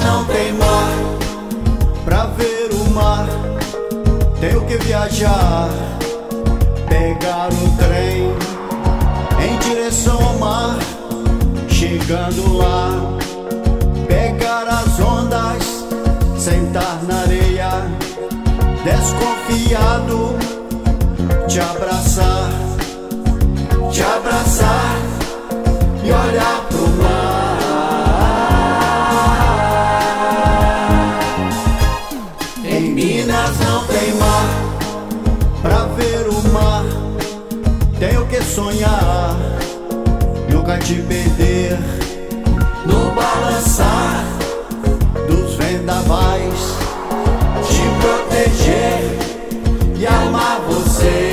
não tem mar. Pra ver o mar tenho que viajar, pegar o trem em direção ao mar. Chegando lá, pegar as ondas, sentar na areia, desconfiado, te abraçar e olhar pro mar. Em Minas não tem mar. Pra ver o mar tenho que sonhar, nunca te perder no balançar dos vendavais, te proteger e amar você.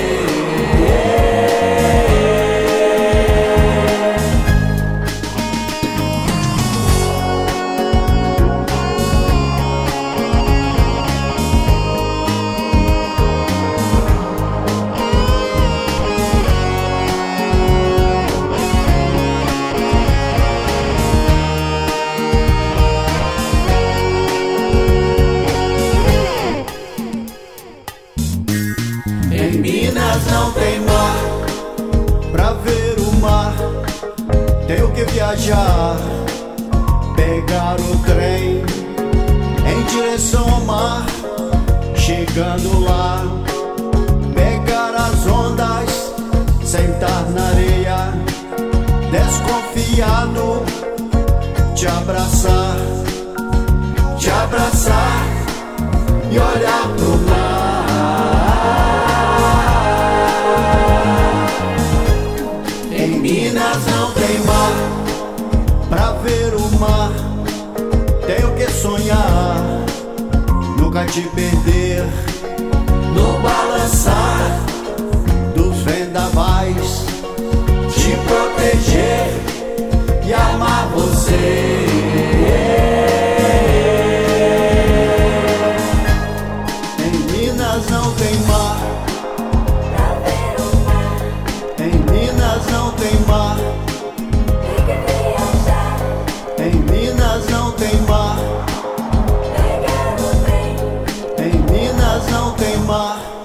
Em Minas não tem mar. Pra ver o mar tenho que viajar, pegar o trem em direção ao mar. Chegando lá, pegar as ondas, sentar na areia, desconfiado, te abraçar e olhar pro mar. Em Minas não tem mar. Pra ver o mar tenho que sonhar, nunca te perder no balançar dos vendavais, te proteger e amar você. Em Minas não tem mar. Em Minas não tem mar. Em Minas não tem mar. Em Minas não tem mar.